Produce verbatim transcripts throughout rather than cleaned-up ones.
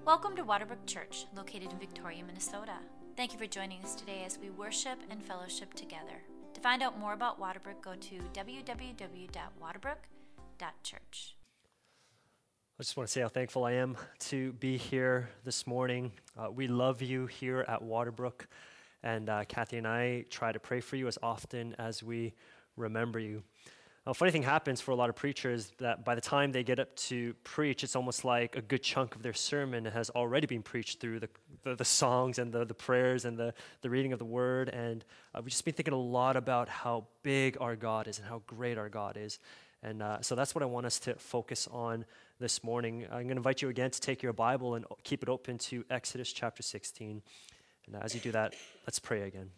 Welcome to Waterbrook Church, located in Victoria, Minnesota. Thank you for joining us today as we worship and fellowship together. To find out more about Waterbrook, go to w w w dot waterbrook dot church. I just want to say how thankful I am to be here this morning. Uh, we love you here at Waterbrook, and uh, Kathy and I try to pray for you as often as we remember you. A funny thing happens for a lot of preachers that by the time they get up to preach, it's almost like a good chunk of their sermon has already been preached through the the, the songs and the, the prayers and the, the reading of the word. And uh, we've just been thinking a lot about how big our God is and how great our God is. And uh, so that's what I want us to focus on this morning. I'm going to invite you again to take your Bible and keep it open to Exodus chapter sixteen. And as you do that, let's pray again.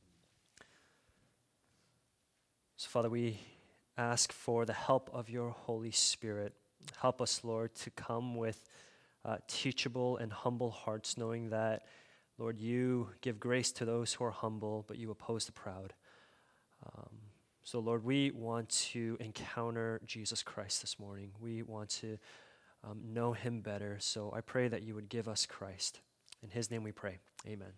So Father, we ask for the help of your Holy Spirit. Help us, Lord, to come with uh, teachable and humble hearts, knowing that, Lord, you give grace to those who are humble, but you oppose the proud. Um, so, Lord, we want to encounter Jesus Christ this morning. We want to um, know him better. So I pray that you would give us Christ. In his name we pray. Amen.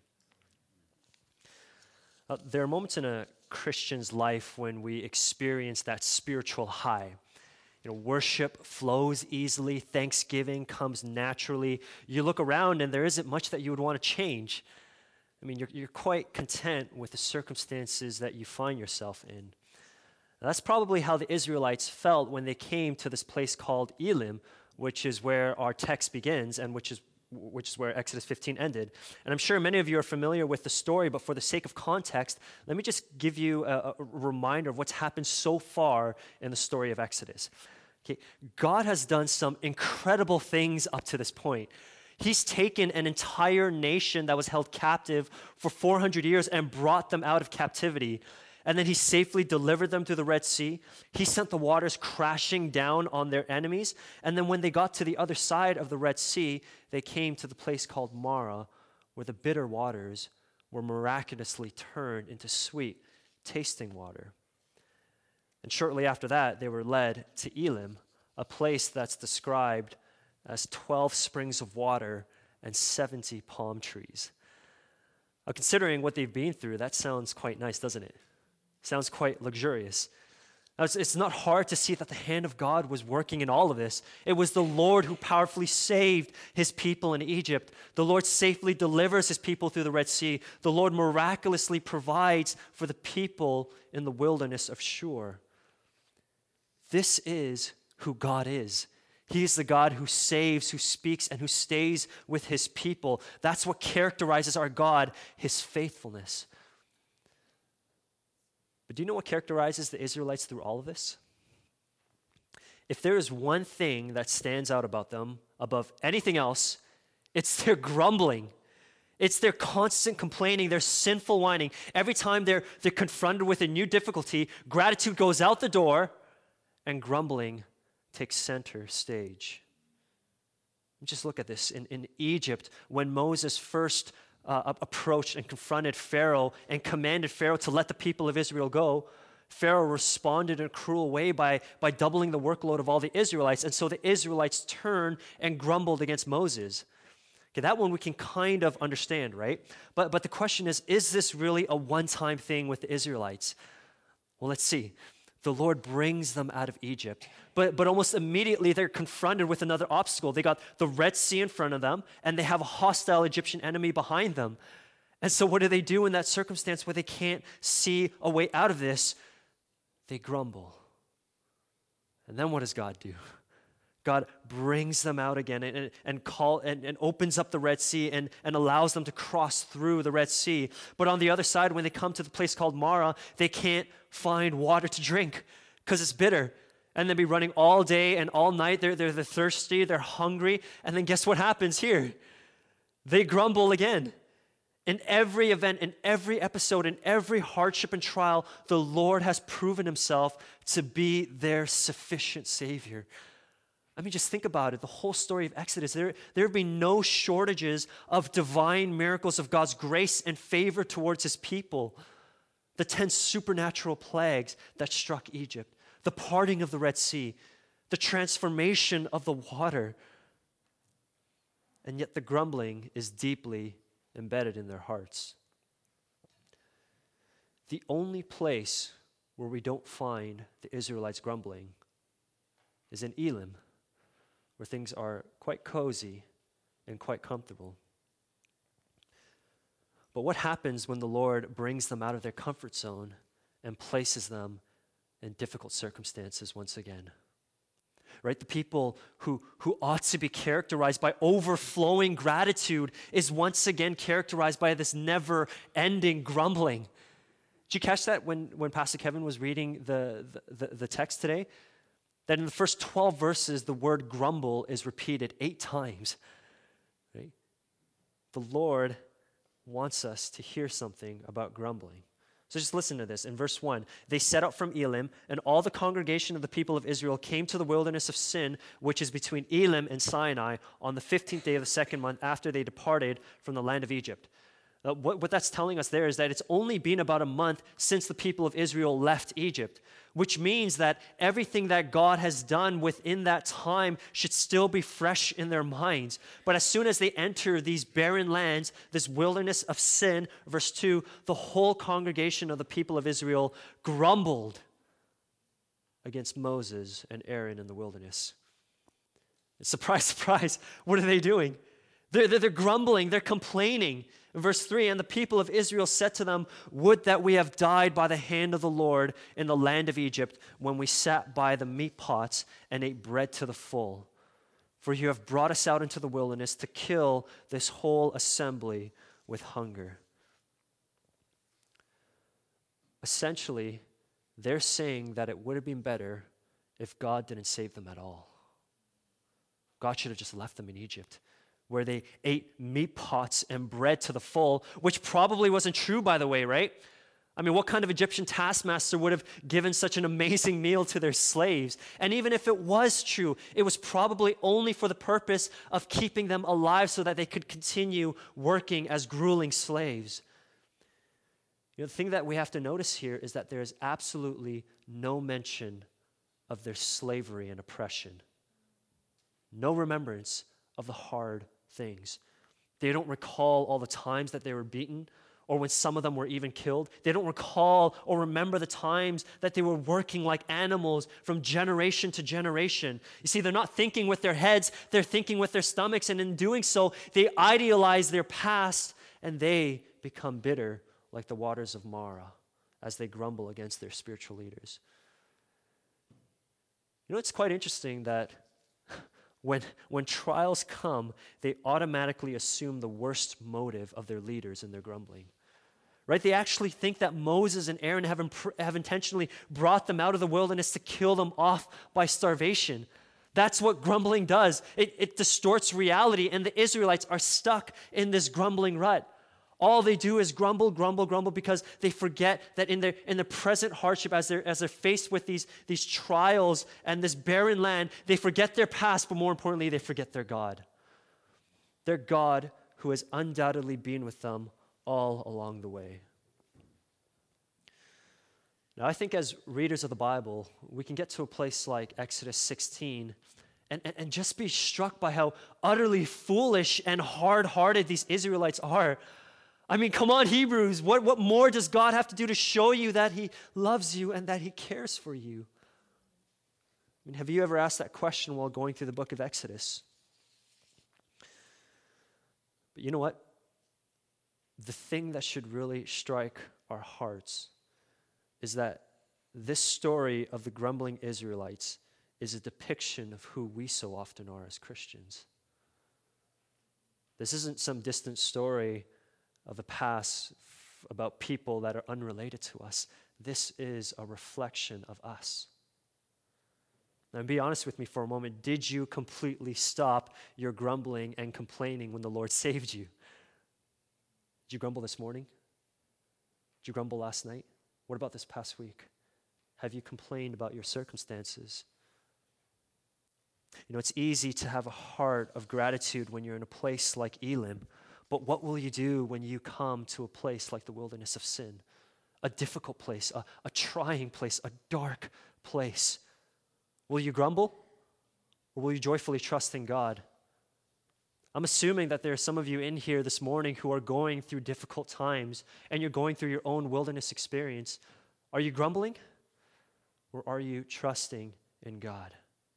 Uh, there are moments in a Christian's life when we experience that spiritual high. You know, worship flows easily, thanksgiving comes naturally. You look around and there isn't much that you would want to change. I mean, you're, you're quite content with the circumstances that you find yourself in. And that's probably how the Israelites felt when they came to this place called Elim, which is where our text begins and which is which is where Exodus fifteen ended. And I'm sure many of you are familiar with the story, but for the sake of context, let me just give you a, a reminder of what's happened so far in the story of Exodus. Okay, God has done some incredible things up to this point. He's taken an entire nation that was held captive for four hundred years and brought them out of captivity. And then he safely delivered them to the Red Sea. He sent the waters crashing down on their enemies. And then when they got to the other side of the Red Sea, they came to the place called Marah, where the bitter waters were miraculously turned into sweet tasting water. And shortly after that, they were led to Elim, a place that's described as twelve springs of water and seventy palm trees. Now, considering what they've been through, that sounds quite nice, doesn't it? Sounds quite luxurious. Now, it's, it's not hard to see that the hand of God was working in all of this. It was the Lord who powerfully saved his people in Egypt. The Lord safely delivers his people through the Red Sea. The Lord miraculously provides for the people in the wilderness of Shur. This is who God is. He is the God who saves, who speaks, and who stays with his people. That's what characterizes our God, his faithfulness. But do you know what characterizes the Israelites through all of this? If there is one thing that stands out about them above anything else, it's their grumbling. It's their constant complaining, their sinful whining. Every time they're, they're confronted with a new difficulty, gratitude goes out the door and grumbling takes center stage. Just look at this. In, in Egypt, when Moses first Uh, approached and confronted Pharaoh and commanded Pharaoh to let the people of Israel go, Pharaoh responded in a cruel way by, by doubling the workload of all the Israelites. And so the Israelites turned and grumbled against Moses. Okay, that one we can kind of understand, right? But, but the question is, is this really a one-time thing with the Israelites? Well, let's see. The Lord brings them out of Egypt. But, but almost immediately they're confronted with another obstacle. They got the Red Sea in front of them, and they have a hostile Egyptian enemy behind them. And so what do they do in that circumstance where they can't see a way out of this? They grumble. And then what does God do? God brings them out again and, and, and, call, and, and opens up the Red Sea and, and allows them to cross through the Red Sea. But on the other side, when they come to the place called Marah, they can't find water to drink because it's bitter. And they'll be running all day and all night. They're, they're, they're thirsty, they're hungry. And then guess what happens here? They grumble again. In every event, in every episode, in every hardship and trial, the Lord has proven himself to be their sufficient Savior. I mean, just think about it. The whole story of Exodus, there, there have been no shortages of divine miracles of God's grace and favor towards his people. The ten supernatural plagues that struck Egypt, the parting of the Red Sea, the transformation of the water. and yet the grumbling is deeply embedded in their hearts. The only place where we don't find the Israelites grumbling is in Elim, where things are quite cozy and quite comfortable. But what happens when the Lord brings them out of their comfort zone and places them in difficult circumstances once again? Right? The people who, who ought to be characterized by overflowing gratitude is once again characterized by this never-ending grumbling. Did you catch that when, when Pastor Kevin was reading the, the, the text today? That in the first twelve verses, the word grumble is repeated eight times. Right? The Lord wants us to hear something about grumbling. So just listen to this. In verse one, they set out from Elim, and all the congregation of the people of Israel came to the wilderness of Sin, which is between Elim and Sinai, on the fifteenth day of the second month after they departed from the land of Egypt. Uh, what, what that's telling us there is that it's only been about a month since the people of Israel left Egypt, which means that everything that God has done within that time should still be fresh in their minds. But as soon as they enter these barren lands, this wilderness of Sin, verse two, the whole congregation of the people of Israel grumbled against Moses and Aaron in the wilderness. Surprise, surprise, what are they doing? They're, they're, they're grumbling, they're complaining. In verse three, and the people of Israel said to them, would that we have died by the hand of the Lord in the land of Egypt when we sat by the meat pots and ate bread to the full. For you have brought us out into the wilderness to kill this whole assembly with hunger. Essentially, they're saying that it would have been better if God didn't save them at all. God should have just left them in Egypt, where they ate meat pots and bread to the full, which probably wasn't true, by the way, right? I mean, what kind of Egyptian taskmaster would have given such an amazing meal to their slaves? And even if it was true, it was probably only for the purpose of keeping them alive so that they could continue working as grueling slaves. You know, the thing that we have to notice here is that there is absolutely no mention of their slavery and oppression. No remembrance of the hard things. They don't recall all the times that they were beaten, or when some of them were even killed. They don't recall or remember the times that they were working like animals from generation to generation. You see, they're not thinking with their heads, they're thinking with their stomachs, and in doing so, they idealize their past, and they become bitter like the waters of Marah as they grumble against their spiritual leaders. You know, it's quite interesting that When, when trials come, they automatically assume the worst motive of their leaders in their grumbling. Right? They actually think that Moses and Aaron have, imp- have intentionally brought them out of the wilderness to kill them off by starvation. That's what grumbling does. It, it distorts reality, and the Israelites are stuck in this grumbling rut. All they do is grumble, grumble, grumble because they forget that in their in the present hardship, as they're, as they're faced with these, these trials and this barren land, they forget their past, but more importantly, they forget their God. Their God who has undoubtedly been with them all along the way. Now, I think as readers of the Bible, we can get to a place like Exodus sixteen and, and, and just be struck by how utterly foolish and hard-hearted these Israelites are. I mean, come on, Hebrews, what, what more does God have to do to show you that He loves you and that He cares for you? I mean, have you ever asked that question while going through the book of Exodus? But you know what? The thing that should really strike our hearts is that this story of the grumbling Israelites is a depiction of who we so often are as Christians. This isn't some distant story of the past f- about people that are unrelated to us. This is a reflection of us. Now, be honest with me for a moment. Did you completely stop your grumbling and complaining when the Lord saved you? Did you grumble this morning? Did you grumble last night? What about this past week? Have you complained about your circumstances? You know, it's easy to have a heart of gratitude when you're in a place like Elim. But what will you do when you come to a place like the wilderness of Sin? A difficult place, a, a trying place, a dark place. Will you grumble? Or will you joyfully trust in God? I'm assuming that there are some of you in here this morning who are going through difficult times and you're going through your own wilderness experience. Are you grumbling or are you trusting in God?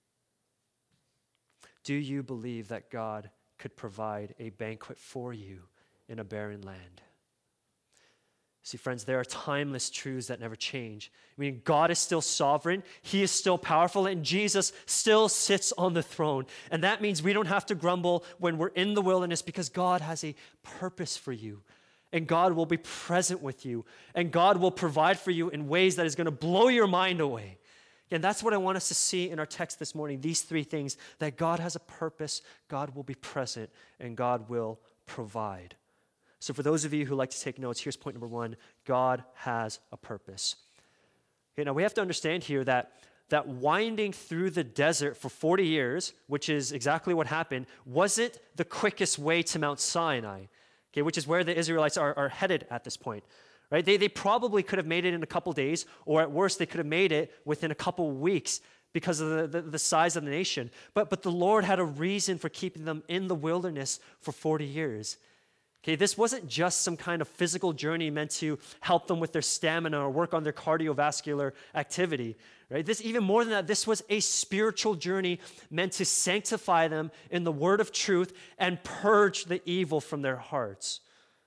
Do you believe that God could provide a banquet for you in a barren land? See, friends, there are timeless truths that never change. I mean, God is still sovereign, He is still powerful, and Jesus still sits on the throne. And that means we don't have to grumble when we're in the wilderness because God has a purpose for you. And God will be present with you. And God will provide for you in ways that is going to blow your mind away. And that's what I want us to see in our text this morning, these three things, that God has a purpose, God will be present, and God will provide. So for those of you who like to take notes, here's point number one. God has a purpose. Okay, now we have to understand here that, that winding through the desert for forty years, which is exactly what happened, wasn't the quickest way to Mount Sinai, okay, which is where the Israelites are, are headed at this point. Right? They, they probably could have made it in a couple days, or at worst, they could have made it within a couple weeks because of the, the, the size of the nation. But, but the Lord had a reason for keeping them in the wilderness for forty years. Okay, this wasn't just some kind of physical journey meant to help them with their stamina or work on their cardiovascular activity. Right? This, even more than that, this was a spiritual journey meant to sanctify them in the word of truth and purge the evil from their hearts.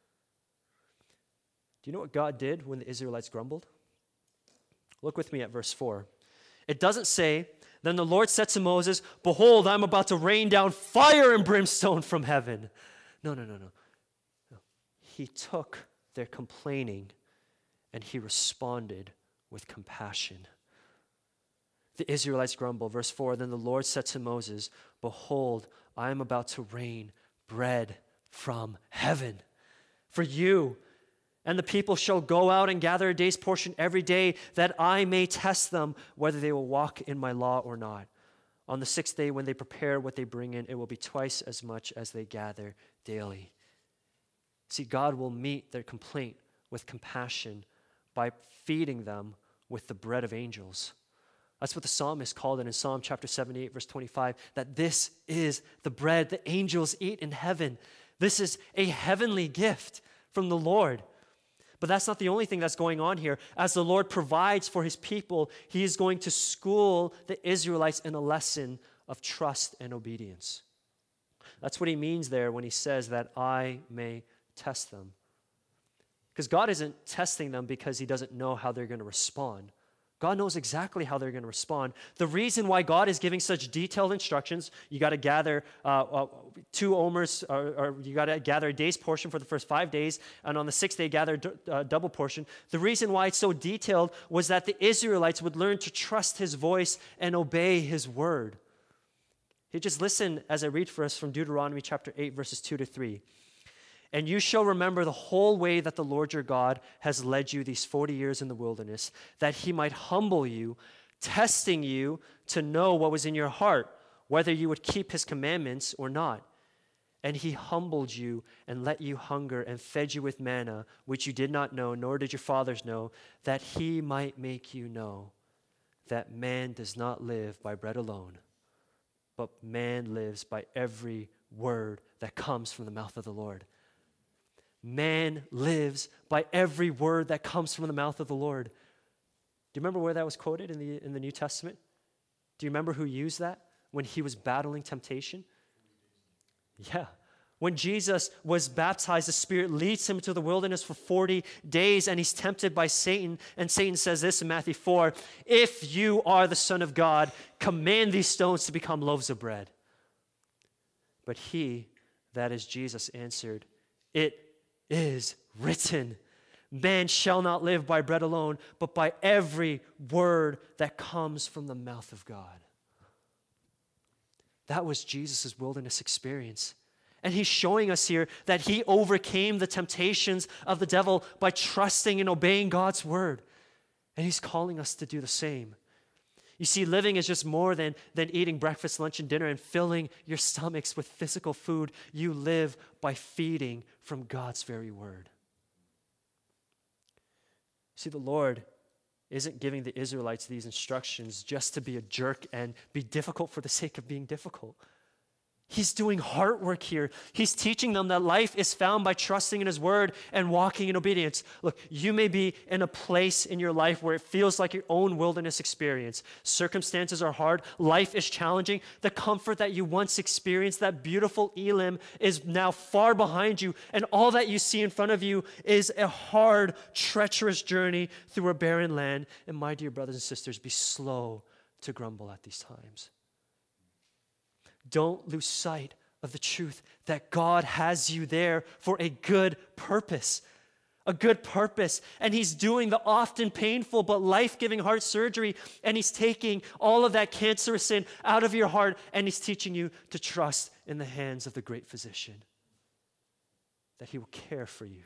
Do you know what God did when the Israelites grumbled? Look with me at verse four. It doesn't say, "Then the Lord said to Moses, 'Behold, I'm about to rain down fire and brimstone from heaven.'" No, no, no, no. no. He took their complaining and he responded with compassion. The Israelites grumble. Verse four, "Then the Lord said to Moses, 'Behold, I am about to rain bread from heaven for you. And the people shall go out and gather a day's portion every day, that I may test them whether they will walk in my law or not. On the sixth day, when they prepare what they bring in, it will be twice as much as they gather daily.'" See, God will meet their complaint with compassion by feeding them with the bread of angels. That's what the psalmist called it in Psalm chapter seventy-eight, verse twenty-five, that this is the bread the angels eat in heaven. This is a heavenly gift from the Lord. But that's not the only thing that's going on here. As the Lord provides for his people, he is going to school the Israelites in a lesson of trust and obedience. That's what he means there when he says that I may test them. Because God isn't testing them because he doesn't know how they're going to respond. God knows exactly how they're going to respond. The reason why God is giving such detailed instructions, you got to gather uh, uh, two omers, or, or you got to gather a day's portion for the first five days, and on the sixth day, gather a d- uh, double portion. The reason why it's so detailed was that the Israelites would learn to trust his voice and obey his word. Hey, just listen as I read for us from Deuteronomy chapter eight, verses two to three. "And you shall remember the whole way that the Lord your God has led you these forty years in the wilderness, that he might humble you, testing you to know what was in your heart, whether you would keep his commandments or not. And he humbled you and let you hunger and fed you with manna, which you did not know, nor did your fathers know, that he might make you know that man does not live by bread alone, but man lives by every word that comes from the mouth of the Lord." Man lives by every word that comes from the mouth of the Lord. Do you remember where that was quoted in the, in the New Testament? Do you remember who used that when he was battling temptation? Yeah. When Jesus was baptized, the Spirit leads him to the wilderness for forty days, and he's tempted by Satan. And Satan says this in Matthew four, "If you are the Son of God, command these stones to become loaves of bread." But he, that is Jesus, answered, "It is written, man shall not live by bread alone, but by every word that comes from the mouth of God." That was Jesus' wilderness experience. And he's showing us here that he overcame the temptations of the devil by trusting and obeying God's word. And he's calling us to do the same. You see, living is just more than, than eating breakfast, lunch, and dinner and filling your stomachs with physical food. You live by feeding from God's very word. See, the Lord isn't giving the Israelites these instructions just to be a jerk and be difficult for the sake of being difficult. He's doing heart work here. He's teaching them that life is found by trusting in his word and walking in obedience. Look, you may be in a place in your life where it feels like your own wilderness experience. Circumstances are hard. Life is challenging. The comfort that you once experienced, that beautiful Elim, is now far behind you. And all that you see in front of you is a hard, treacherous journey through a barren land. And my dear brothers and sisters, be slow to grumble at these times. Don't lose sight of the truth that God has you there for a good purpose, a good purpose. And he's doing the often painful but life-giving heart surgery, and he's taking all of that cancerous sin out of your heart, and he's teaching you to trust in the hands of the great physician, that he will care for you.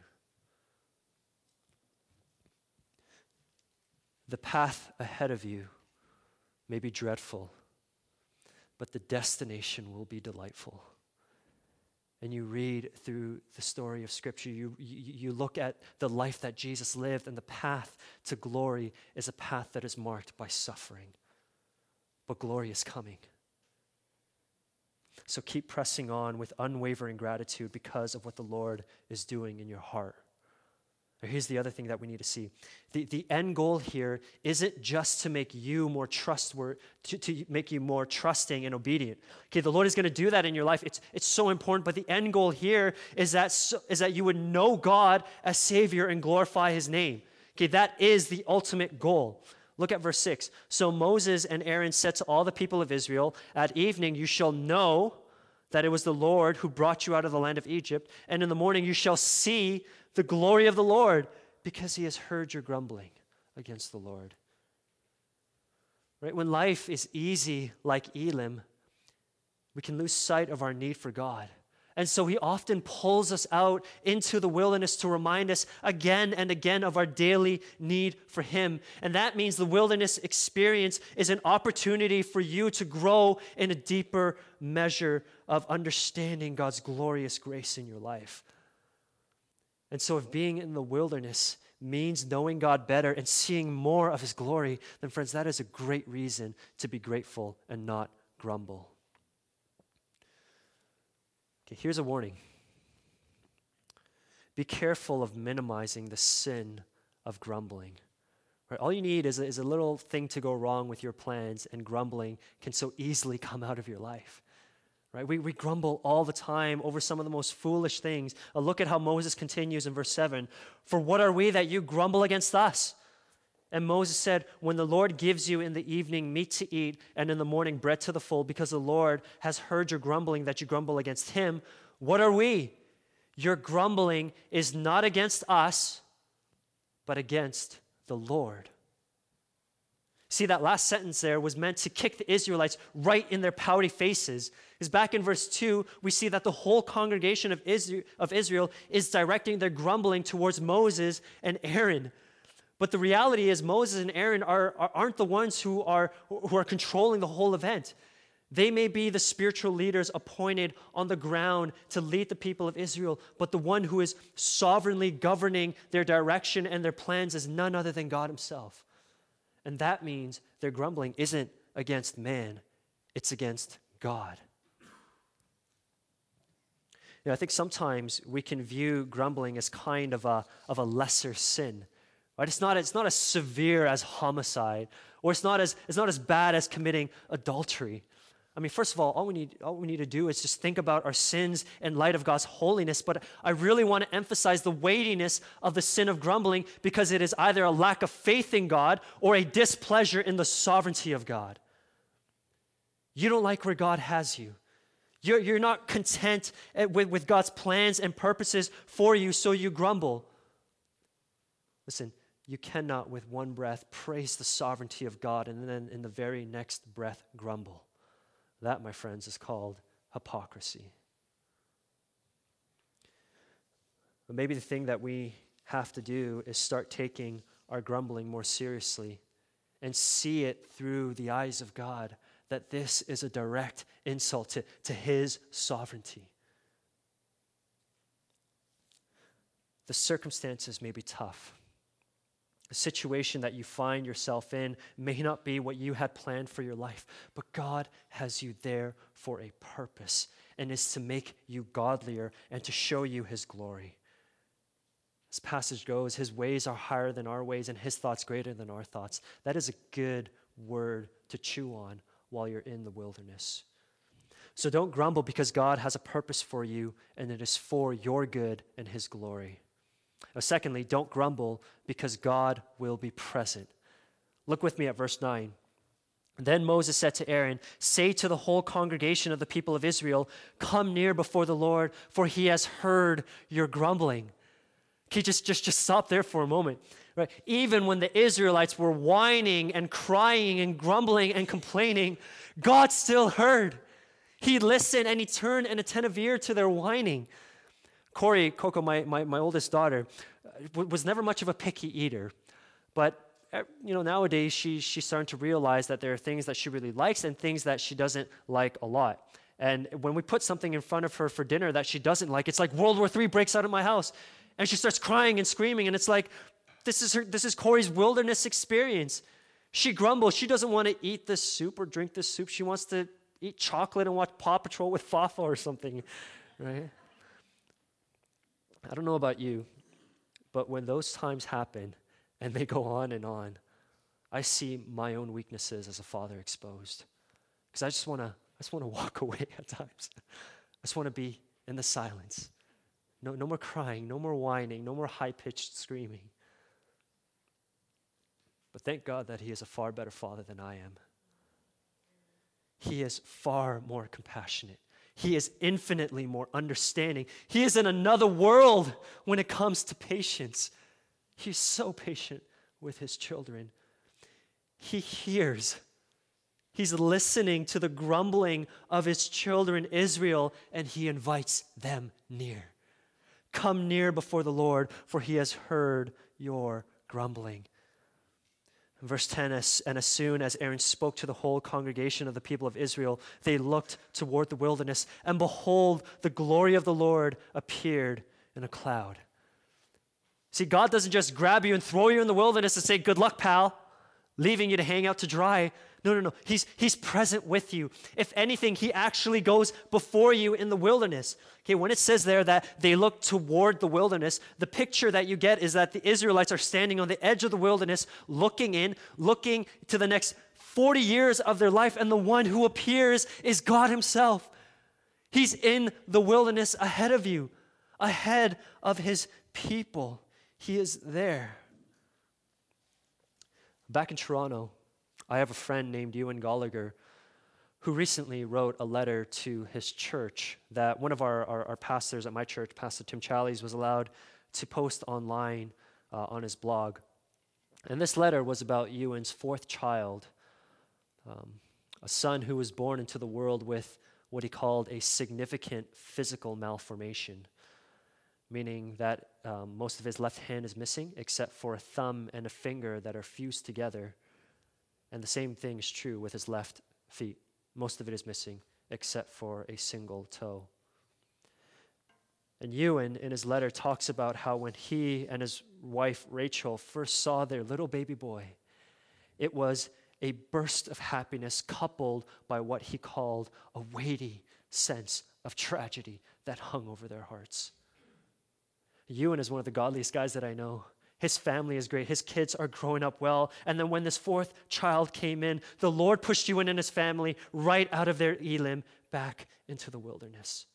The path ahead of you may be dreadful, but the destination will be delightful. And you read through the story of Scripture, you, you, you look at the life that Jesus lived, and the path to glory is a path that is marked by suffering. But glory is coming. So keep pressing on with unwavering gratitude because of what the Lord is doing in your heart. Here's the other thing that we need to see. The, the end goal here isn't just to make you more trustworthy, to, to make you more trusting and obedient. Okay, the Lord is going to do that in your life. It's, it's so important, but the end goal here is that, so, is that you would know God as Savior and glorify his name. Okay, that is the ultimate goal. Look at verse six. So Moses and Aaron said to all the people of Israel, at evening you shall know that it was the Lord who brought you out of the land of Egypt, and in the morning you shall see the glory of the Lord, because he has heard your grumbling against the Lord. Right? When life is easy like Elim, we can lose sight of our need for God. And so he often pulls us out into the wilderness to remind us again and again of our daily need for him. And that means the wilderness experience is an opportunity for you to grow in a deeper measure of understanding God's glorious grace in your life. And so if being in the wilderness means knowing God better and seeing more of his glory, then friends, that is a great reason to be grateful and not grumble. Okay, here's a warning. Be careful of minimizing the sin of grumbling. Right? All you need is a, is a little thing to go wrong with your plans, and grumbling can so easily come out of your life. Right? We, we grumble all the time over some of the most foolish things. Uh, look at how Moses continues in verse seven. For what are we that you grumble against us? And Moses said, when the Lord gives you in the evening meat to eat, and in the morning bread to the full, because the Lord has heard your grumbling that you grumble against him, what are we? Your grumbling is not against us, but against the Lord. See, that last sentence there was meant to kick the Israelites right in their pouty faces. Because back in verse two, we see that the whole congregation of Israel, of Israel is directing their grumbling towards Moses and Aaron. But the reality is Moses and Aaron are, are, aren't the ones who are, who are controlling the whole event. They may be the spiritual leaders appointed on the ground to lead the people of Israel, but the one who is sovereignly governing their direction and their plans is none other than God himself. And that means their grumbling isn't against man, it's against God. You know, I think sometimes we can view grumbling as kind of a, of a lesser sin. Right? It's not, it's not as severe as homicide, or it's not as, it's not as bad as committing adultery. I mean, first of all, all we need, all we need to do is just think about our sins in light of God's holiness. But I really want to emphasize the weightiness of the sin of grumbling, because it is either a lack of faith in God or a displeasure in the sovereignty of God. You don't like where God has you. You're, you're not content with, with God's plans and purposes for you, so you grumble. Listen, you cannot with one breath praise the sovereignty of God and then in the very next breath grumble. That, my friends, is called hypocrisy. But maybe the thing that we have to do is start taking our grumbling more seriously and see it through the eyes of God, that this is a direct insult to, to his sovereignty. The circumstances may be tough. The situation that you find yourself in may not be what you had planned for your life, but God has you there for a purpose. and is to make you godlier and to show you his glory. This passage goes, his ways are higher than our ways and his thoughts greater than our thoughts. That is a good word to chew on while you're in the wilderness. So don't grumble, because God has a purpose for you and it is for your good and his glory. Now, secondly, don't grumble, because God will be present. Look with me at verse nine. Then Moses said to Aaron, say to the whole congregation of the people of Israel, come near before the Lord, for he has heard your grumbling. Can you just, just, just stop there for a moment? Right? Even when the Israelites were whining and crying and grumbling and complaining, God still heard. He listened and he turned an attentive ear to their whining. Corey, Coco, my, my, my oldest daughter, was never much of a picky eater. But, you know, nowadays she, she's starting to realize that there are things that she really likes and things that she doesn't like a lot. And when we put something in front of her for dinner that she doesn't like, it's like World War Three breaks out of my house. And she starts crying and screaming. And it's like, this is her, this is Corey's wilderness experience. She grumbles. She doesn't want to eat this soup or drink this soup. She wants to eat chocolate and watch Paw Patrol with Fafa or something, right? I don't know about you, but when those times happen and they go on and on, I see my own weaknesses as a father exposed. Because I just want to I just want to walk away at times. I just want to be in the silence. No, no more crying, no more whining, no more high-pitched screaming. But thank God that he is a far better father than I am. He is far more compassionate. He is infinitely more understanding. He is in another world when it comes to patience. He's so patient with his children. He hears. He's listening to the grumbling of his children, Israel, and he invites them near. Come near before the Lord, for he has heard your grumbling. Verse ten, as, and as soon as Aaron spoke to the whole congregation of the people of Israel, they looked toward the wilderness, and behold, the glory of the Lord appeared in a cloud. See, God doesn't just grab you and throw you in the wilderness and say, good luck, pal, leaving you to hang out to dry. No, no, no. He's, he's present with you. If anything, he actually goes before you in the wilderness. Okay, when it says there that they look toward the wilderness, the picture that you get is that the Israelites are standing on the edge of the wilderness, looking in, looking to the next forty years of their life, and the one who appears is God himself. He's in the wilderness ahead of you, ahead of his people. He is there. Back in Toronto, I have a friend named Ewan Gallagher who recently wrote a letter to his church that one of our, our, our pastors at my church, Pastor Tim Challies, was allowed to post online uh, on his blog. And this letter was about Ewan's fourth child, um, a son who was born into the world with what he called a significant physical malformation, meaning that um, most of his left hand is missing except for a thumb and a finger that are fused together. And the same thing is true with his left feet. Most of it is missing except for a single toe. And Ewan, in his letter, talks about how when he and his wife, Rachel, first saw their little baby boy, it was a burst of happiness coupled by what he called a weighty sense of tragedy that hung over their hearts. Ewan is one of the godliest guys that I know. His family is great. His kids are growing up well. And then when this fourth child came in, the Lord pushed Ewan and his family right out of their Elim back into the wilderness.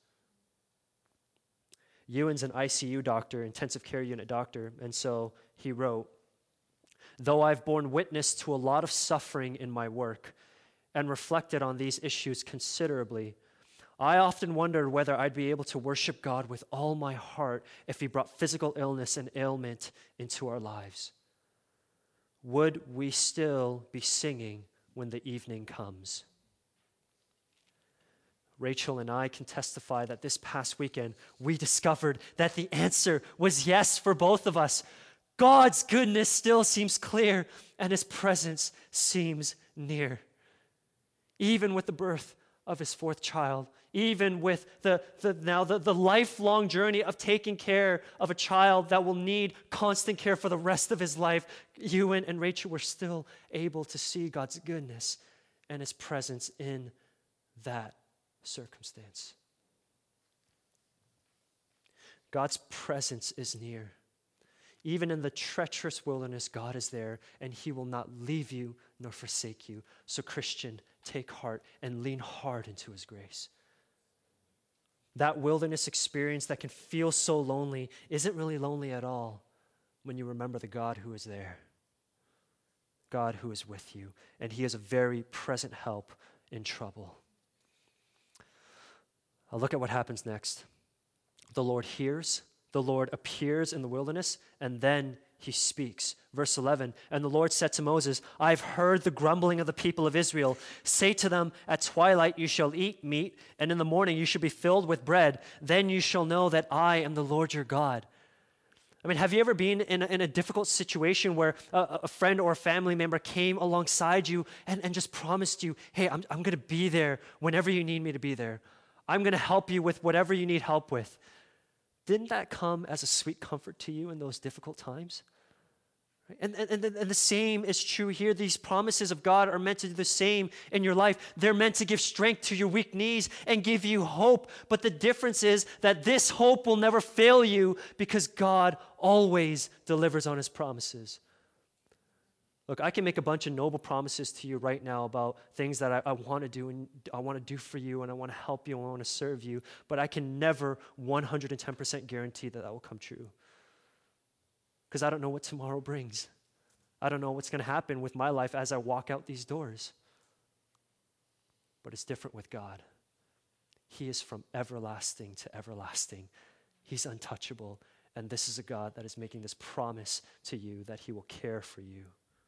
Ewan's an I C U doctor, intensive care unit doctor, and so he wrote, though I've borne witness to a lot of suffering in my work and reflected on these issues considerably, I often wondered whether I'd be able to worship God with all my heart if he brought physical illness and ailment into our lives. Would we still be singing when the evening comes? Rachel and I can testify that this past weekend we discovered that the answer was yes for both of us. God's goodness still seems clear and his presence seems near. Even with the birth of his fourth child, even with the, the now the, the lifelong journey of taking care of a child that will need constant care for the rest of his life, Ewan and Rachel were still able to see God's goodness and his presence in that circumstance. God's presence is near. Even in the treacherous wilderness, God is there, and he will not leave you nor forsake you. So Christian, take heart and lean hard into his grace. That wilderness experience that can feel so lonely isn't really lonely at all when you remember the God who is there, God who is with you, and he is a very present help in trouble. I'll look at what happens next. The Lord hears, the Lord appears in the wilderness, and then he speaks. Verse eleven, and the Lord said to Moses, I've heard the grumbling of the people of Israel. Say to them, at twilight you shall eat meat, and in the morning you shall be filled with bread. Then you shall know that I am the Lord your God. I mean, have you ever been in a, in a difficult situation where a, a friend or a family member came alongside you and, and just promised you, hey, I'm, I'm going to be there whenever you need me to be there. I'm going to help you with whatever you need help with. Didn't that come as a sweet comfort to you in those difficult times? And, and, and the same is true here. These promises of God are meant to do the same in your life. They're meant to give strength to your weak knees and give you hope. But the difference is that this hope will never fail you because God always delivers on his promises. Look, I can make a bunch of noble promises to you right now about things that I, I want to do and I want to do for you and I want to help you and I want to serve you, but I can never one hundred ten percent guarantee that that will come true. Because I don't know what tomorrow brings. I don't know what's going to happen with my life as I walk out these doors. But it's different with God. He is from everlasting to everlasting. He's untouchable. And this is a God that is making this promise to you that he will care for you.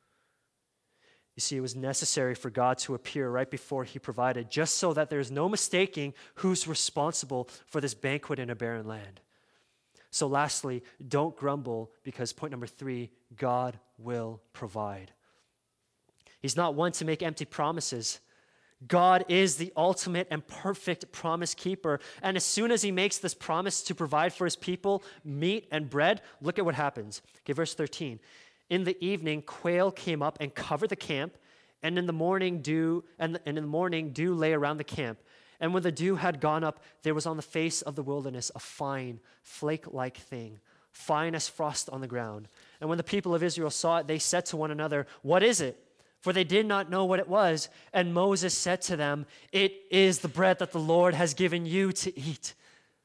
You see, it was necessary for God to appear right before he provided, just so that there's no mistaking who's responsible for this banquet in a barren land. So lastly, don't grumble because point number three, God will provide. He's not one to make empty promises. God is the ultimate and perfect promise keeper. And as soon as he makes this promise to provide for his people meat and bread, look at what happens. Okay, verse thirteen. In the evening, quail came up and covered the camp, and in the morning dew, and, and in the morning dew lay around the camp. And when the dew had gone up, there was on the face of the wilderness a fine, flake-like thing, fine as frost on the ground. And when the people of Israel saw it, they said to one another, what is it? For they did not know what it was. And Moses said to them, it is the bread that the Lord has given you to eat.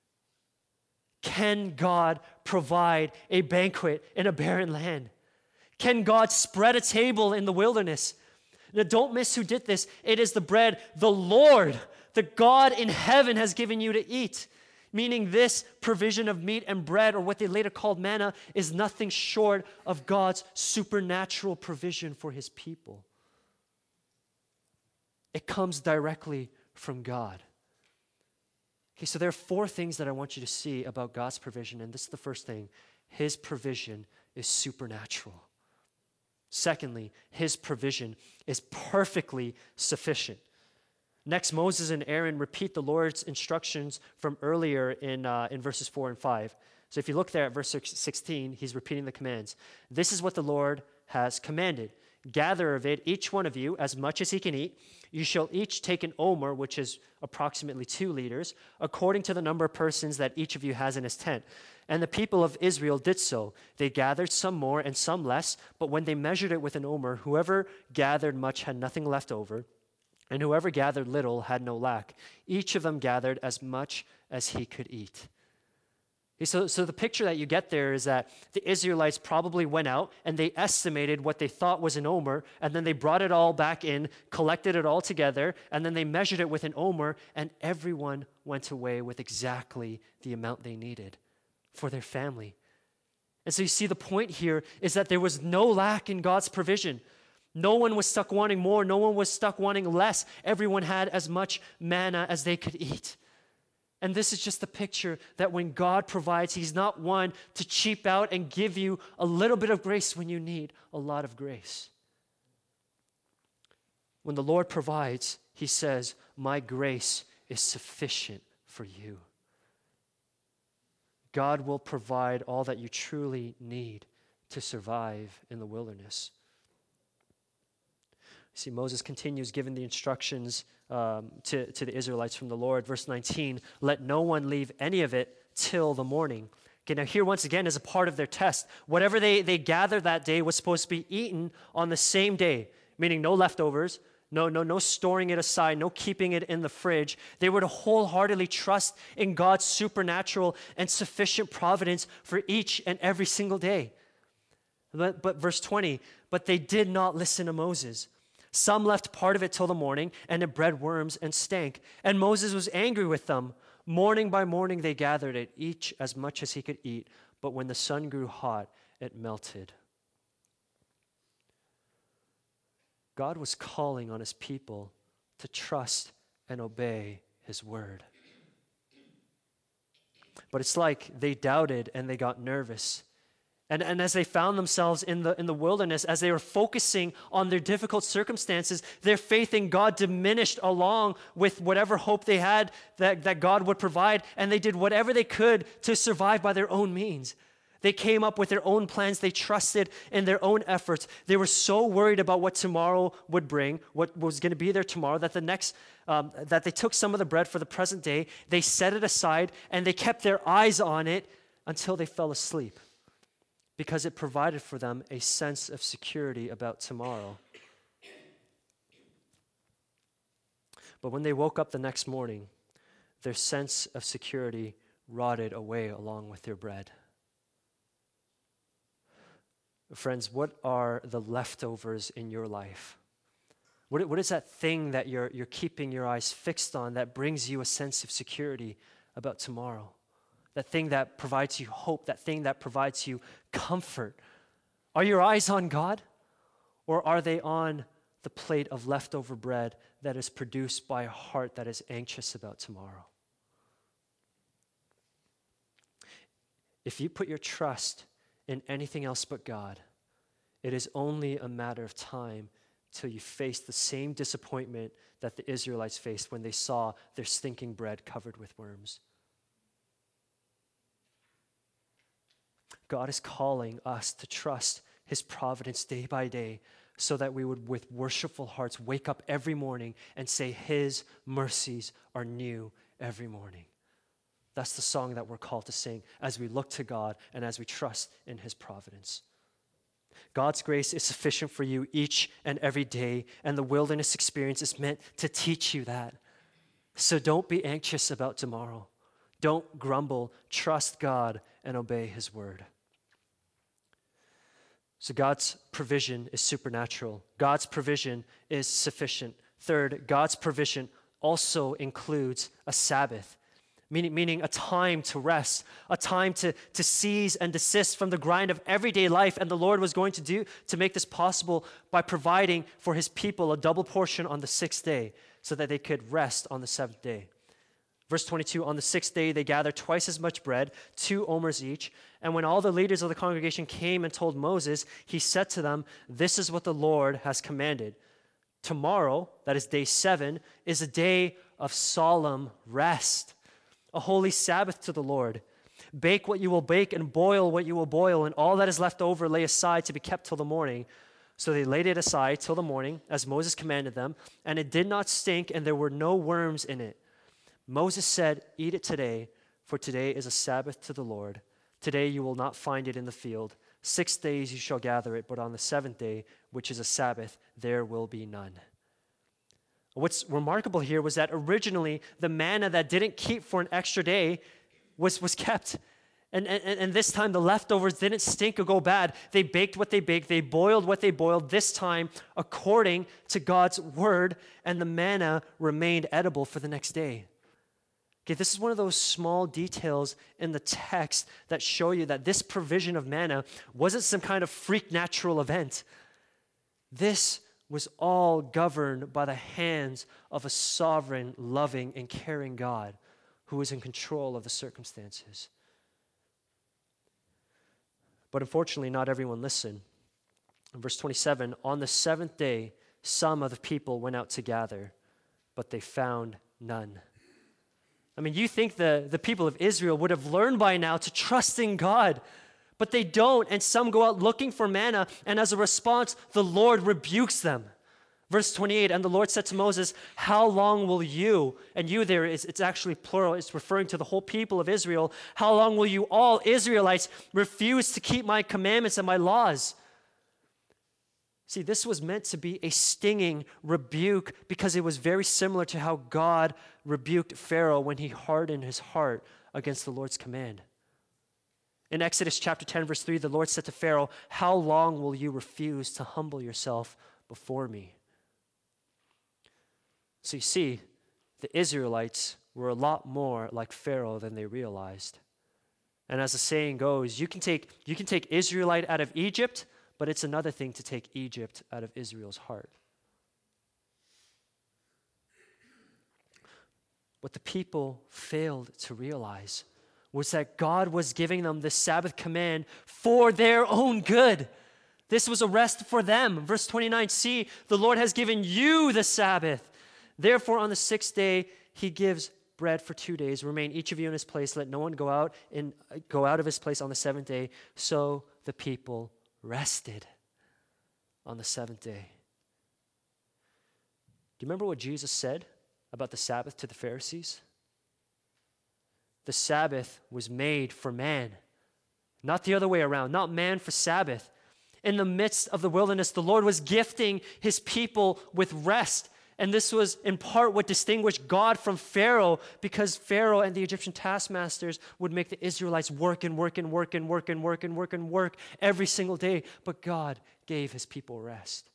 Can God provide a banquet in a barren land? Can God spread a table in the wilderness? Now, don't miss who did this. It is the bread the Lord, the God in heaven, has given you to eat. Meaning this provision of meat and bread, or what they later called manna, is nothing short of God's supernatural provision for his people. It comes directly from God. Okay, so there are four things that I want you to see about God's provision, and this is the first thing. His provision is supernatural. Secondly, his provision is perfectly sufficient. Next, Moses and Aaron repeat the Lord's instructions from earlier in, uh, in verses four and five. So if you look there at verse sixteen, he's repeating the commands. This is what the Lord has commanded. Gather of it, each one of you, as much as he can eat. You shall each take an omer, which is approximately two liters, according to the number of persons that each of you has in his tent. And the people of Israel did so. They gathered some more and some less, but when they measured it with an omer, whoever gathered much had nothing left over, and whoever gathered little had no lack. Each of them gathered as much as he could eat. Okay, so, so the picture that you get there is that the Israelites probably went out and they estimated what they thought was an omer, and then they brought it all back in, collected it all together, and then they measured it with an omer, and everyone went away with exactly the amount they needed for their family. And so you see the point here is that there was no lack in God's provision. No one was stuck wanting more. No one was stuck wanting less. Everyone had as much manna as they could eat. And this is just the picture that when God provides, he's not one to cheap out and give you a little bit of grace when you need a lot of grace. When the Lord provides, he says, my grace is sufficient for you. God will provide all that you truly need to survive in the wilderness. See, Moses continues giving the instructions um, to, to the Israelites from the Lord. Verse nineteen, let no one leave any of it till the morning. Okay, now here once again is a part of their test. Whatever they, they gathered that day was supposed to be eaten on the same day, meaning no leftovers, no, no, no storing it aside, no keeping it in the fridge. They were to wholeheartedly trust in God's supernatural and sufficient providence for each and every single day. But, but verse twenty, but they did not listen to Moses. Some left part of it till the morning, and it bred worms and stank. And Moses was angry with them. Morning by morning they gathered it, each as much as he could eat. But when the sun grew hot, it melted. God was calling on his people to trust and obey his word. But it's like they doubted and they got nervous. And, and as they found themselves in the, in the wilderness, as they were focusing on their difficult circumstances, their faith in God diminished along with whatever hope they had that, that God would provide. And they did whatever they could to survive by their own means. They came up with their own plans. They trusted in their own efforts. They were so worried about what tomorrow would bring, what was going to be there tomorrow, that the next, um, that they took some of the bread for the present day, they set it aside, and they kept their eyes on it until they fell asleep, because it provided for them a sense of security about tomorrow. But when they woke up the next morning, their sense of security rotted away along with their bread. Friends, what are the leftovers in your life? What, what is that thing that you're, you're keeping your eyes fixed on that brings you a sense of security about tomorrow? That thing that provides you hope, that thing that provides you comfort. Are your eyes on God? Or are they on the plate of leftover bread that is produced by a heart that is anxious about tomorrow? If you put your trust in anything else but God, it is only a matter of time till you face the same disappointment that the Israelites faced when they saw their stinking bread covered with worms. God is calling us to trust his providence day by day so that we would, with worshipful hearts, wake up every morning and say, his mercies are new every morning. That's the song that we're called to sing as we look to God and as we trust in his providence. God's grace is sufficient for you each and every day, and the wilderness experience is meant to teach you that. So don't be anxious about tomorrow. Don't grumble. Trust God and obey his word. So God's provision is supernatural. God's provision is sufficient. Third, God's provision also includes a Sabbath, meaning, meaning a time to rest, a time to, to cease and desist from the grind of everyday life. And the Lord was going to do to make this possible by providing for his people a double portion on the sixth day so that they could rest on the seventh day. Verse twenty-two, on the sixth day they gathered twice as much bread, two omers each. And when all the leaders of the congregation came and told Moses, he said to them, this is what the Lord has commanded. Tomorrow, that is day seven, is a day of solemn rest, a holy Sabbath to the Lord. Bake what you will bake and boil what you will boil, and all that is left over lay aside to be kept till the morning. So they laid it aside till the morning, as Moses commanded them, and it did not stink, and there were no worms in it. Moses said, eat it today, for today is a Sabbath to the Lord. Today you will not find it in the field. Six days you shall gather it, but on the seventh day, which is a Sabbath, there will be none. What's remarkable here was that originally the manna that didn't keep for an extra day was, was kept. And, and, and this time the leftovers didn't stink or go bad. They baked what they baked. They boiled what they boiled, this time according to God's word, and the manna remained edible for the next day. Okay, this is one of those small details in the text that show you that this provision of manna wasn't some kind of freak natural event. This was all governed by the hands of a sovereign, loving, and caring God who was in control of the circumstances. But unfortunately, not everyone listened. In verse twenty-seven, on the seventh day, some of the people went out to gather, but they found none. I mean, you think the, the people of Israel would have learned by now to trust in God, but they don't, and some go out looking for manna, and as a response, the Lord rebukes them. Verse twenty-eight, and the Lord said to Moses, how long will you, and you there is, it's actually plural, it's referring to the whole people of Israel, how long will you all Israelites refuse to keep my commandments and my laws? See, this was meant to be a stinging rebuke because it was very similar to how God rebuked Pharaoh when he hardened his heart against the Lord's command. In Exodus chapter ten, verse three, the Lord said to Pharaoh, how long will you refuse to humble yourself before me? So you see, the Israelites were a lot more like Pharaoh than they realized. And as the saying goes, you can take, you can take Israelite out of Egypt, but it's another thing to take Egypt out of Israel's heart. What the people failed to realize was that God was giving them the Sabbath command for their own good. This was a rest for them. Verse twenty-nine, see, the Lord has given you the Sabbath. Therefore, on the sixth day, he gives bread for two days. Remain each of you in his place. Let no one go out in, go out of his place on the seventh day. So the people rested on the seventh day. Do you remember what Jesus said about the Sabbath to the Pharisees? The Sabbath was made for man, not the other way around, not man for Sabbath. In the midst of the wilderness, the Lord was gifting his people with rest. And this was in part what distinguished God from Pharaoh, because Pharaoh and the Egyptian taskmasters would make the Israelites work and work and work and work and work and work and work every single day. But God gave his people rest.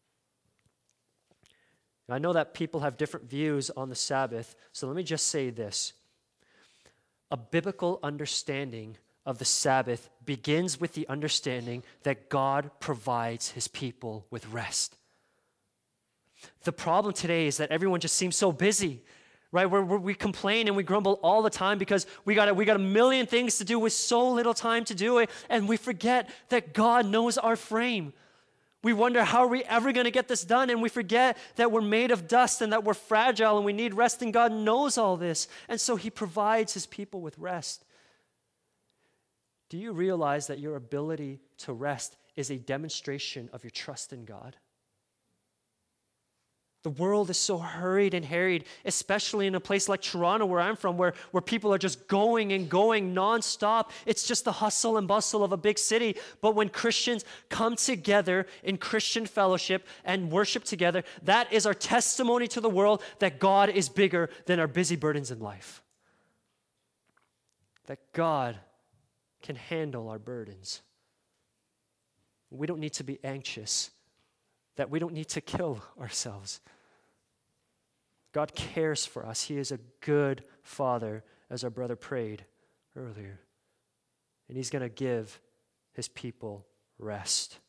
I know that people have different views on the Sabbath, so let me just say this. A biblical understanding of the Sabbath begins with the understanding that God provides his people with rest. The problem today is that everyone just seems so busy, right? We're, we're, we complain and we grumble all the time because we got, a, we got a million things to do with so little time to do it, and we forget that God knows our frame. We wonder, how are we ever going to get this done? And we forget that we're made of dust and that we're fragile and we need rest, and God knows all this. And so he provides his people with rest. Do you realize that your ability to rest is a demonstration of your trust in God? The world is so hurried and harried, especially in a place like Toronto, where I'm from, where, where people are just going and going nonstop. It's just the hustle and bustle of a big city. But when Christians come together in Christian fellowship and worship together, that is our testimony to the world that God is bigger than our busy burdens in life. That God can handle our burdens. We don't need to be anxious, that we don't need to kill ourselves. God cares for us. He is a good Father, as our brother prayed earlier. And he's going to give his people rest.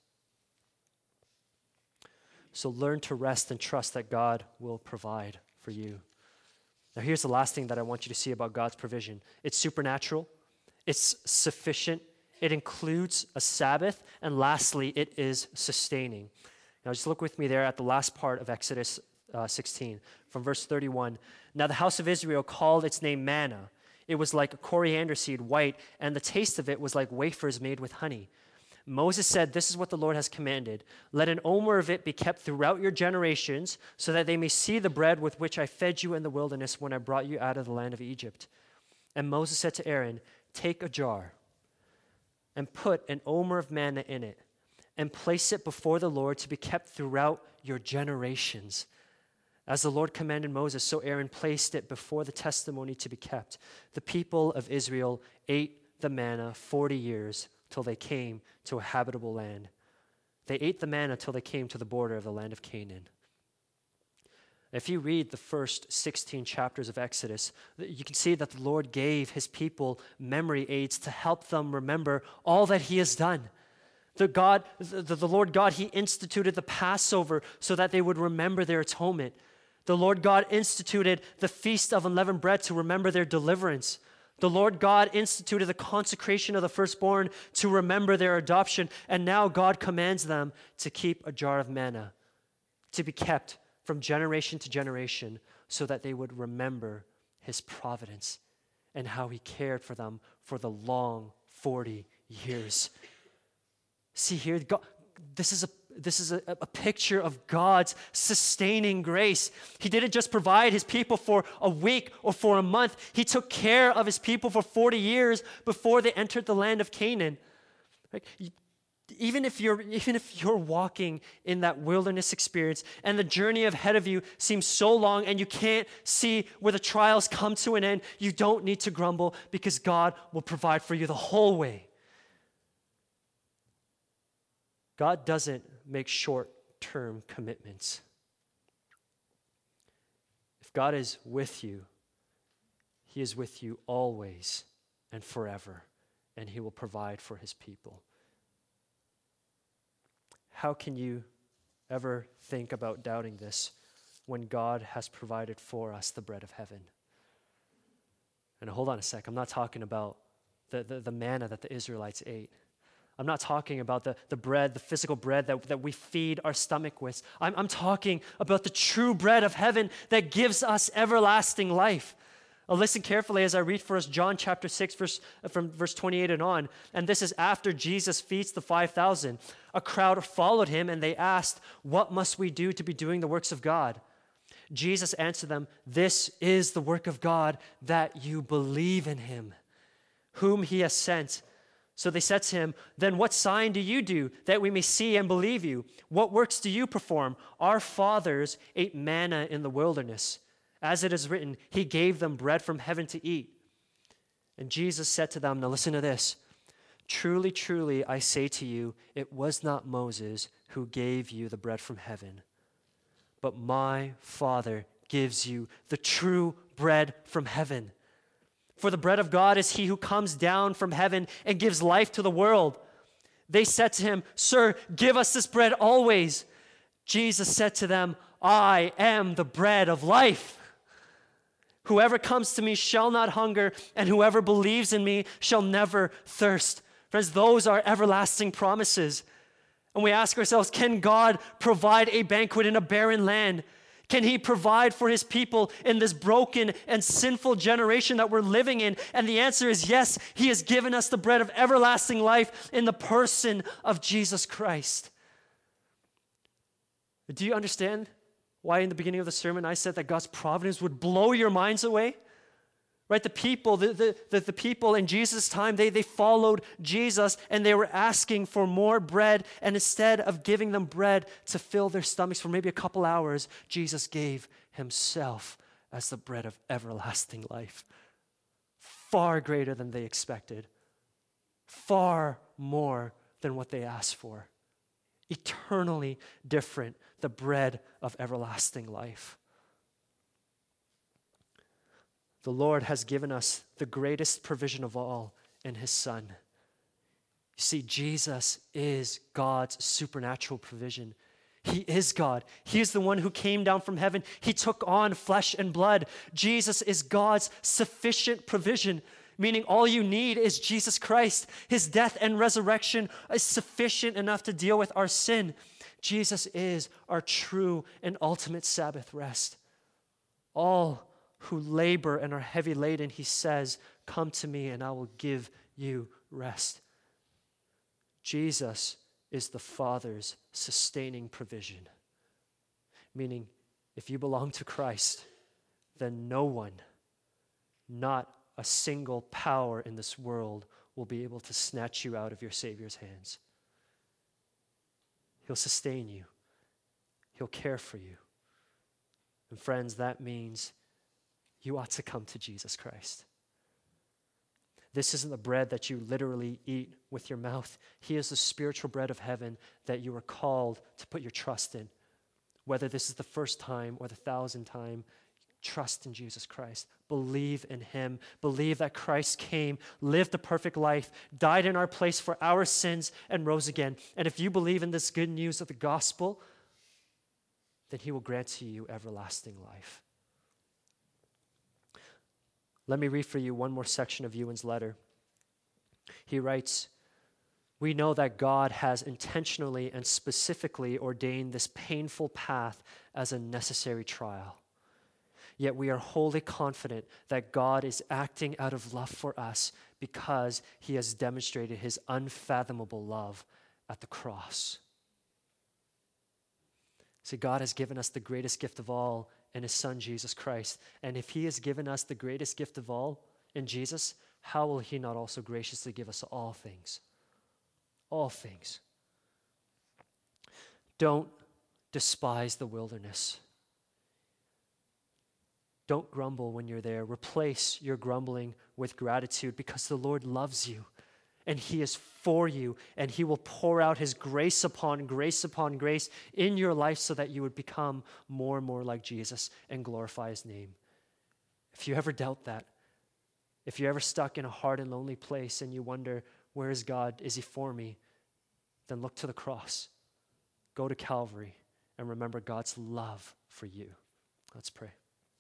So learn to rest and trust that God will provide for you. Now here's the last thing that I want you to see about God's provision. It's supernatural. It's sufficient. It includes a Sabbath. And lastly, it is sustaining. Now just look with me there at the last part of Exodus uh, sixteen, from verse thirty-one. Now the house of Israel called its name manna. It was like a coriander seed, white, and the taste of it was like wafers made with honey. Moses said, this is what the Lord has commanded. Let an omer of it be kept throughout your generations, so that they may see the bread with which I fed you in the wilderness when I brought you out of the land of Egypt. And Moses said to Aaron, take a jar and put an omer of manna in it, and place it before the Lord to be kept throughout your generations. As the Lord commanded Moses, so Aaron placed it before the testimony to be kept. The people of Israel ate the manna forty years till they came to a habitable land. They ate the manna till they came to the border of the land of Canaan. If you read the first sixteen chapters of Exodus, you can see that the Lord gave his people memory aids to help them remember all that he has done. The God, the, the Lord God, he instituted the Passover so that they would remember their atonement. The Lord God instituted the Feast of Unleavened Bread to remember their deliverance. The Lord God instituted the consecration of the firstborn to remember their adoption. And now God commands them to keep a jar of manna, to be kept from generation to generation, so that they would remember his providence and how he cared for them for the long forty years. See here, God, this is a this is a, a picture of God's sustaining grace. He didn't just provide his people for a week or for a month. He took care of his people for forty years before they entered the land of Canaan. Like, even if you're even if you're walking in that wilderness experience and the journey ahead of you seems so long and you can't see where the trials come to an end, you don't need to grumble because God will provide for you the whole way. God doesn't make short-term commitments. If God is with you, he is with you always and forever, and he will provide for his people. How can you ever think about doubting this when God has provided for us the bread of heaven? And hold on a sec, I'm not talking about the, the, the manna that the Israelites ate. I'm not talking about the, the bread, the physical bread that, that we feed our stomach with. I'm, I'm talking about the true bread of heaven that gives us everlasting life. Now listen carefully as I read for us John chapter six, verse, from verse twenty-eight and on. And this is after Jesus feeds the five thousand. A crowd followed him and they asked, "What must we do to be doing the works of God?" Jesus answered them, "This is the work of God, that you believe in him, whom he has sent." So they said to him, "Then what sign do you do that we may see and believe you? What works do you perform? Our fathers ate manna in the wilderness. As it is written, he gave them bread from heaven to eat." And Jesus said to them, now listen to this, "Truly, truly, I say to you, it was not Moses who gave you the bread from heaven, but my Father gives you the true bread from heaven. For the bread of God is he who comes down from heaven and gives life to the world." They said to him, "Sir, give us this bread always." Jesus said to them, "I am the bread of life. Whoever comes to me shall not hunger, and whoever believes in me shall never thirst." Friends, those are everlasting promises. And we ask ourselves, can God provide a banquet in a barren land? Can he provide for his people in this broken and sinful generation that we're living in? And the answer is yes, he has given us the bread of everlasting life in the person of Jesus Christ. Do you understand why in the beginning of the sermon I said that God's providence would blow your minds away? Right? The people, the, the, the, the people in Jesus' time, they, they followed Jesus and they were asking for more bread. And instead of giving them bread to fill their stomachs for maybe a couple hours, Jesus gave himself as the bread of everlasting life. Far greater than they expected. Far more than what they asked for. Eternally different, the bread of everlasting life. The Lord has given us the greatest provision of all in his Son. You see, Jesus is God's supernatural provision. He is God. He is the one who came down from heaven. He took on flesh and blood. Jesus is God's sufficient provision, meaning all you need is Jesus Christ. His death and resurrection is sufficient enough to deal with our sin. Jesus is our true and ultimate Sabbath rest. All who labor and are heavy laden, he says, "Come to me and I will give you rest." Jesus is the Father's sustaining provision. Meaning, if you belong to Christ, then no one, not a single power in this world will be able to snatch you out of your Savior's hands. He'll sustain you. He'll care for you. And friends, that means you ought to come to Jesus Christ. This isn't the bread that you literally eat with your mouth. He is the spiritual bread of heaven that you are called to put your trust in. Whether this is the first time or the thousandth time, trust in Jesus Christ. Believe in him. Believe that Christ came, lived the perfect life, died in our place for our sins, and rose again. And if you believe in this good news of the gospel, then he will grant to you everlasting life. Let me read for you one more section of Ewan's letter. He writes, "We know that God has intentionally and specifically ordained this painful path as a necessary trial. Yet we are wholly confident that God is acting out of love for us because he has demonstrated his unfathomable love at the cross." See, God has given us the greatest gift of all in his Son, Jesus Christ. And if he has given us the greatest gift of all in Jesus, how will he not also graciously give us all things? All things. Don't despise the wilderness. Don't grumble when you're there. Replace your grumbling with gratitude, because the Lord loves you and he is for you, and he will pour out his grace upon grace upon grace in your life so that you would become more and more like Jesus and glorify his name. If you ever doubt that, if you're ever stuck in a hard and lonely place and you wonder, where is God? Is he for me? Then look to the cross. Go to Calvary and remember God's love for you. Let's pray.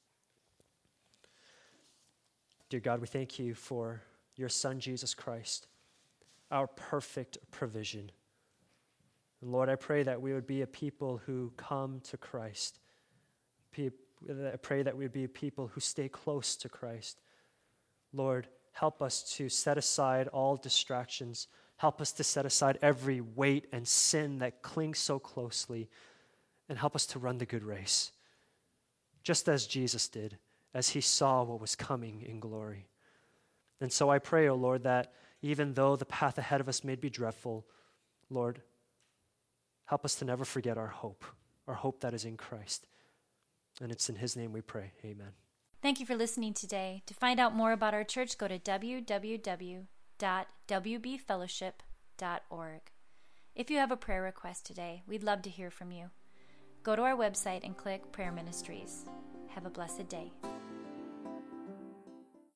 Dear God, we thank you for your Son, Jesus Christ, our perfect provision. And Lord, I pray that we would be a people who come to Christ. I pray that we would be a people who stay close to Christ. Lord, help us to set aside all distractions. Help us to set aside every weight and sin that clings so closely, and help us to run the good race, just as Jesus did, as he saw what was coming in glory. And so I pray, O Lord, that even though the path ahead of us may be dreadful, Lord, help us to never forget our hope, our hope that is in Christ. And it's in his name we pray. Amen. Thank you for listening today. To find out more about our church, go to w w w dot w b fellowship dot org. If you have a prayer request today, we'd love to hear from you. Go to our website and click Prayer Ministries. Have a blessed day.